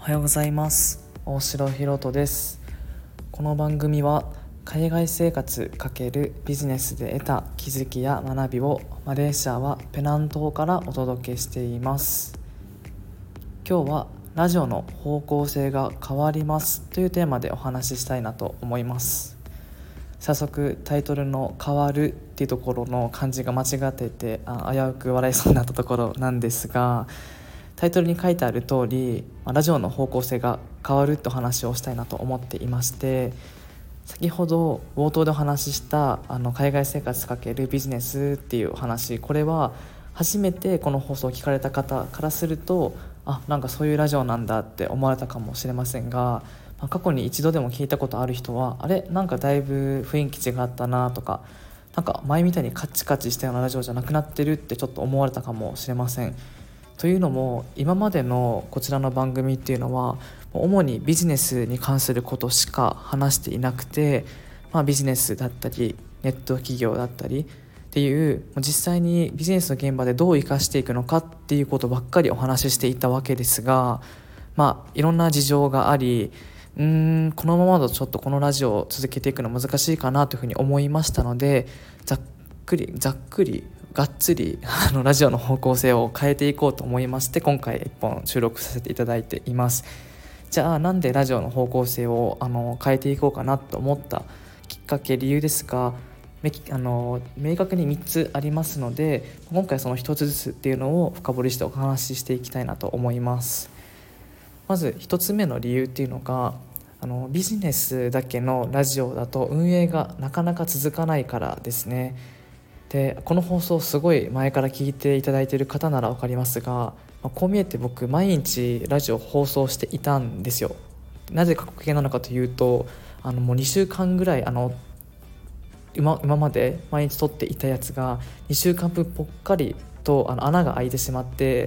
おはようございます。大城ひろとです。この番組は海外生活×ビジネスで得た気づきや学びをマレーシアはペナン島からお届けしています。今日はラジオの方向性が変わりますというテーマでお話ししたいなと思います。早速タイトルの変わるっていうところの漢字が間違っていて危うく笑いそうになったところなんですが、タイトルに書いてある通りラジオの方向性が変わるってお話をしたいなと思っていまして、先ほど冒頭でお話しした海外生活×ビジネスっていうお話、これは初めてこの放送を聞かれた方からするとなんかそういうラジオなんだって思われたかもしれませんが、過去に一度でも聞いたことある人はなんかだいぶ雰囲気違ったなとか、なんか前みたいにカチカチしたようなラジオじゃなくなってるってちょっと思われたかもしれません。というのも今までのこちらの番組っていうのは主にビジネスに関することしか話していなくて、ビジネスだったりネット企業だったりっていう実際にビジネスの現場でどう生かしていくのかっていうことばっかりお話ししていたわけですが、いろんな事情がありこのままだとちょっとこのラジオを続けていくの難しいかなというふうに思いましたので、ざっくりがっつりラジオの方向性を変えていこうと思いまして、今回1本収録させていただいています。じゃあなんでラジオの方向性を変えていこうかなと思ったきっかけ理由ですが、明確に3つありますので、今回その1つずつっていうのを深掘りしてお話ししていきたいなと思います。まず1つ目の理由っていうのがビジネスだけのラジオだと運営がなかなか続かないからですね。でこの放送すごい前から聞いていただいている方なら分かりますが、こう見えて僕毎日ラジオ放送していたんですよ。なぜ過去形なのかというともう2週間ぐらい今まで毎日撮っていたやつが2週間分ぽっかりと穴が開いてしまって、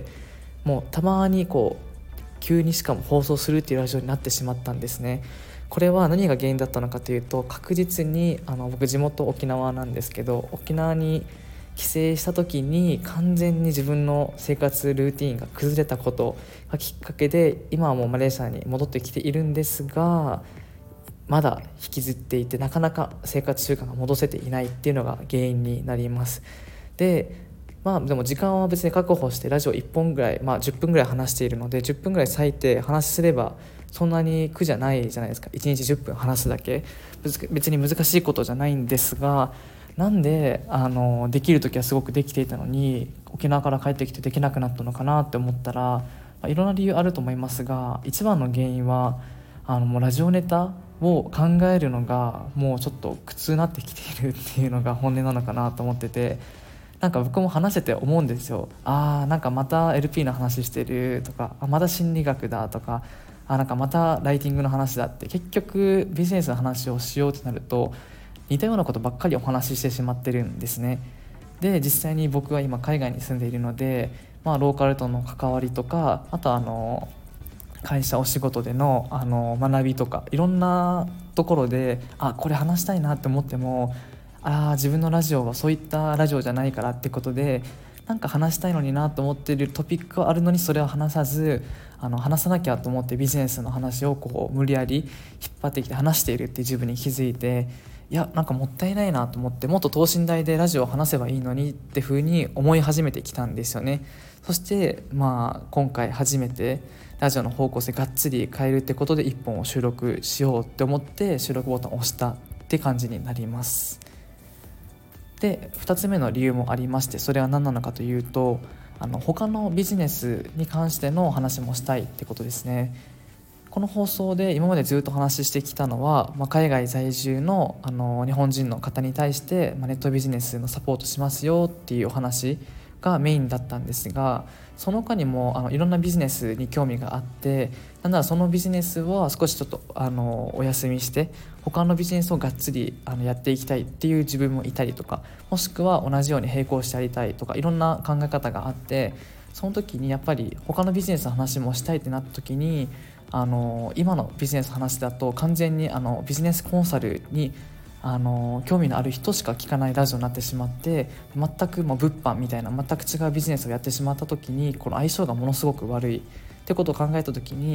もうたまに急にしかも放送するっていうラジオになってしまったんですね。これは何が原因だったのかというと、確実に僕地元沖縄なんですけど、沖縄に帰省した時に完全に自分の生活ルーティーンが崩れたことがきっかけで、今はもうマレーシアに戻ってきているんですが、まだ引きずっていてなかなか生活習慣が戻せていないっていうのが原因になります。ででも時間は別に確保してラジオ1本ぐらい、10分ぐらい話しているので、10分ぐらい割いて話すればそんなに苦じゃないじゃないですか。1日10分話すだけ別に難しいことじゃないんですが、なんでできる時はすごくできていたのに沖縄から帰ってきてできなくなったのかなって思ったら、いろんな理由あると思いますが、一番の原因はもうラジオネタを考えるのがもうちょっと苦痛になってきているっていうのが本音なのかなと思ってて、なんか僕も話してて思うんですよ。なんかまた LP の話してるとか、また心理学だとか、なんかまたライティングの話だって、結局ビジネスの話をしようとなると似たようなことばっかりお話ししてしまってるんですね。で実際に僕は今海外に住んでいるので、ローカルとの関わりとか、あと会社お仕事での学びとか、いろんなところでこれ話したいなって思っても自分のラジオはそういったラジオじゃないからってことで、なんか話したいのになと思っているトピックはあるのにそれを話さず、話さなきゃと思ってビジネスの話を無理やり引っ張ってきて話しているっていう自分に気づいて、なんかもったいないなと思って、もっと等身大でラジオを話せばいいのにって風に思い始めてきたんですよね。そして今回初めてラジオの方向性がっつり変えるってことで1本を収録しようって思って収録ボタンを押したって感じになります。で2つ目の理由もありまして、それは何なのかというと他のビジネスに関しての話もしたいってことですね。この放送で今までずっと話してきたのは、海外在住の、日本人の方に対して、ネットビジネスのサポートしますよっていうお話がメインだったんですが、その他にもいろんなビジネスに興味があって、なんならそのビジネスは少しちょっとお休みして他のビジネスをがっつりやっていきたいっていう自分もいたりとか、もしくは同じように並行してやりたいとか、いろんな考え方があって、その時にやっぱり他のビジネスの話もしたいってなった時に今のビジネスの話だと完全にビジネスコンサルに興味のある人しか聞かないラジオになってしまって、全く物販みたいな全く違うビジネスをやってしまった時にこの相性がものすごく悪いってことを考えた時に、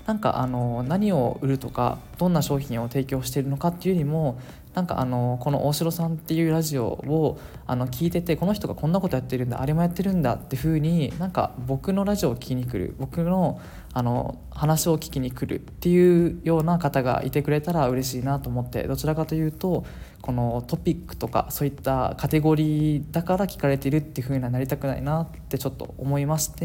なんか何を売るとかどんな商品を提供しているのかっていうよりも、なんかこの大城さんっていうラジオを聞いてて、この人がこんなことやってるんだ、あれもやってるんだっていう風に、なんか僕のラジオを聞きに来る、僕の話を聞きに来るっていうような方がいてくれたら嬉しいなと思って、どちらかというとこのトピックとかそういったカテゴリーだから聞かれているっていう風にはなりたくないなってちょっと思いまして、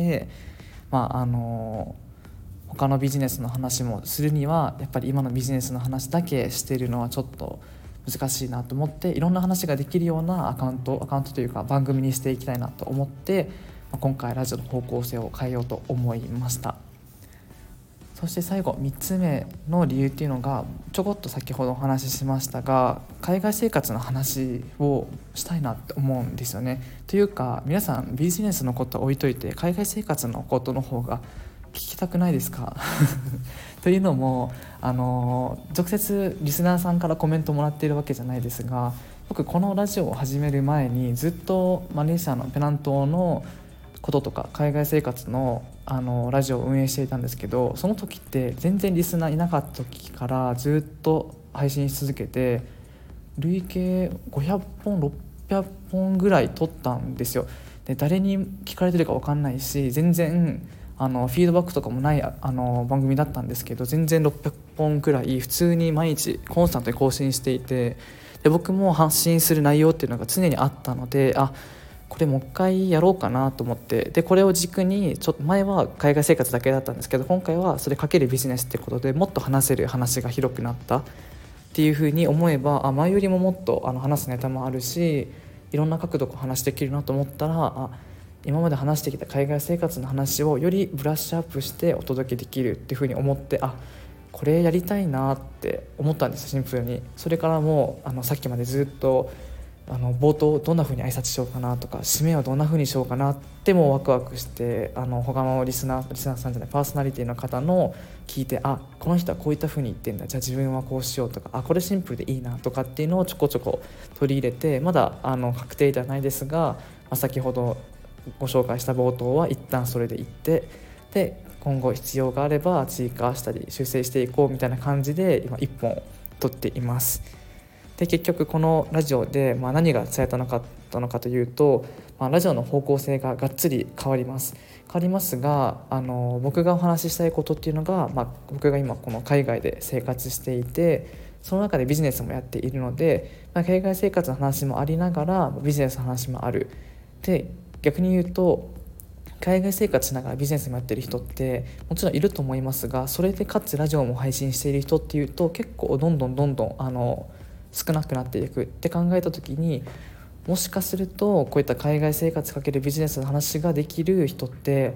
他のビジネスの話もするにはやっぱり今のビジネスの話だけしているのはちょっと難しいなと思って、いろんな話ができるようなアカウントというか番組にしていきたいなと思って、今回ラジオの方向性を変えようと思いました。そして最後3つ目の理由っていうのが、ちょこっと先ほどお話ししましたが、海外生活の話をしたいなって思うんですよね。というか皆さんビジネスのこと置いといて海外生活のことの方が聞きたくないですかというのも直接リスナーさんからコメントもらっているわけじゃないですが、僕このラジオを始める前にずっとマレーシアのペナン島のこととか海外生活のラジオを運営していたんですけど、その時って全然リスナーいなかった時からずっと配信し続けて、累計500本600本ぐらい撮ったんですよ。で誰に聞かれてるか分かんないし、全然フィードバックとかもない番組だったんですけど、全然600本くらい普通に毎日コンスタントに更新していて、で僕も発信する内容っていうのが常にあったので、これもう一回やろうかなと思って、でこれを軸にちょっと前は海外生活だけだったんですけど、今回はそれかけるビジネスってことでもっと話せる話が広くなったっていうふうに思えば、前よりももっと話すネタもあるし、いろんな角度から話できるなと思ったら、今まで話してきた海外生活の話をよりブラッシュアップしてお届けできるっていうふうに思って、これやりたいなって思ったんです、シンプルに。それからもうさっきまでずっと冒頭どんな風に挨拶しようかなとか、締めはどんな風にしようかなってもワクワクして、他のリスナーさんじゃないパーソナリティの方の聞いて、この人はこういった風に言ってんだ、じゃあ自分はこうしようとか、これシンプルでいいなとかっていうのをちょこちょこ取り入れて、まだ確定ではないですが、先ほどご紹介した冒頭は一旦それでいって、で今後必要があれば追加したり修正していこうみたいな感じで今1本撮っています。で結局このラジオで何が伝えたのかというと、ラジオの方向性ががっつり変わりますが、僕がお話ししたいことっていうのが、僕が今この海外で生活していて、その中でビジネスもやっているので、海外生活の話もありながらビジネスの話もある。で逆に言うと海外生活しながらビジネスもやってる人ってもちろんいると思いますが、それでかつラジオも配信している人っていうと結構どんどん少なくなっていくって考えた時に、もしかするとこういった海外生活かけるビジネスの話ができる人って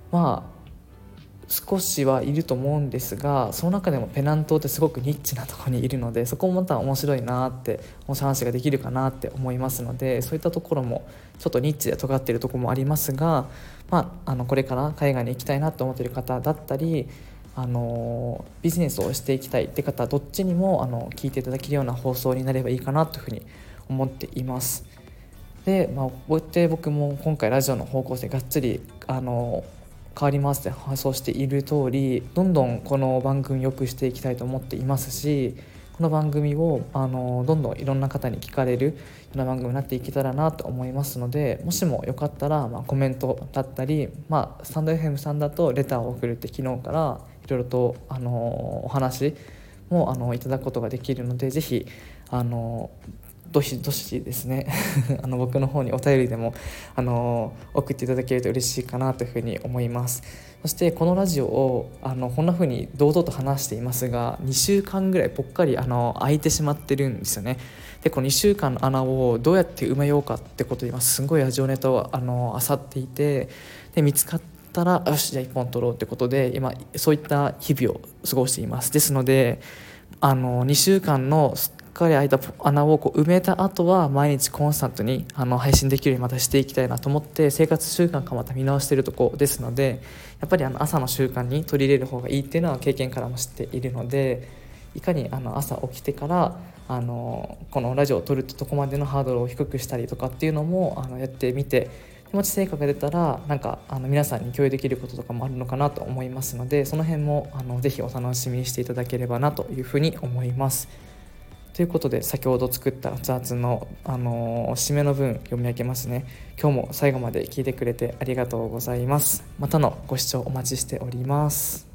少しはいると思うんですが、その中でもペナン島ってすごくニッチなところにいるので、そこもまた面白いなって話ができるかなって思いますので、そういったところもちょっとニッチで尖っているところもありますが、これから海外に行きたいなと思っている方だったり、ビジネスをしていきたいって方どっちにも聞いていただけるような放送になればいいかなというふうに思っています。で、こうやって僕も今回ラジオの方向性がっつり変わりますって放送している通り、どんどんこの番組良くしていきたいと思っていますし、この番組をどんどんいろんな方に聞かれるような番組になっていけたらなと思いますので、もしもよかったらコメントだったり、スタンド FM さんだとレターを送るって昨日からいろいろとお話もいただくことができるので、ぜひどしどしですね僕の方にお便りでも送っていただけると嬉しいかなというふうに思います。そしてこのラジオをこんなふうに堂々と話していますが、2週間ぐらいぽっかり空いてしまってるんですよね。でこの2週間の穴をどうやって埋めようかってことで今すごいラジオネタを漁っていて、で見つかったらよしじゃあ1本取ろうってことで今そういった日々を過ごしています。ですので2週間のすっかり開いた穴を埋めた後は毎日コンスタントに配信できるようにまたしていきたいなと思って生活習慣化また見直しているところですので、やっぱり朝の習慣に取り入れる方がいいっていうのは経験からも知っているので、いかに朝起きてからこのラジオを撮るってとこまでのハードルを低くしたりとかっていうのもやってみて、 持ち成果が出たら皆さんに共有できることとかもあるのかなと思いますので、その辺もぜひお楽しみにしていただければなというふうに思います。ということで、先ほど作った熱々の、締めの文読み上げますね。今日も最後まで聞いてくれてありがとうございます。またのご視聴お待ちしております。